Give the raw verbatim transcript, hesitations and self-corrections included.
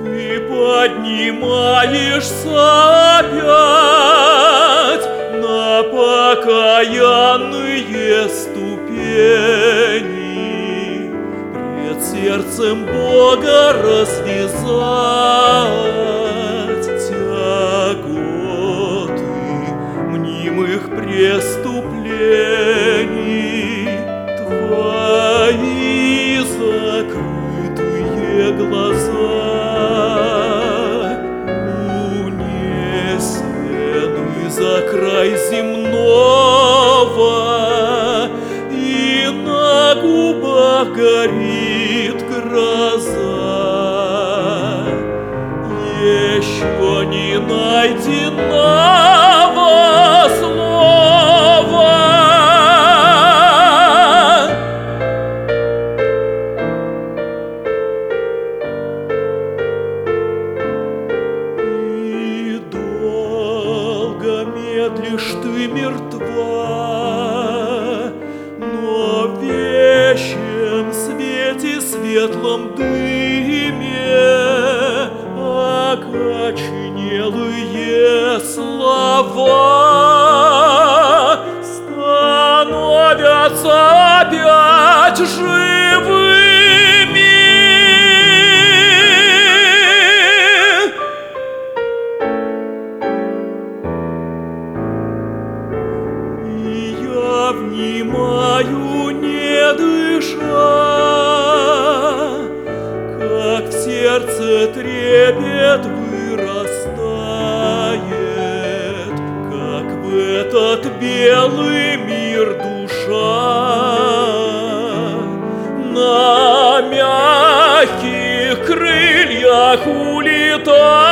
Ты поднимаешься опять на покаянные ступени, пред сердцем Бога развязать тяготы мнимых преступлений. Твои закрытые глаза унесены за край земного, и на губах горит гроза. Еще не найденного слова. И долго медлишь ты мертва, но в вещем свете, светлом дыме окоченелые слова становятся опять живыми. И я внимаю, не дыша, как в сердце трепет вырастает, как в этот белый мир душа на мягких крыльях улетает.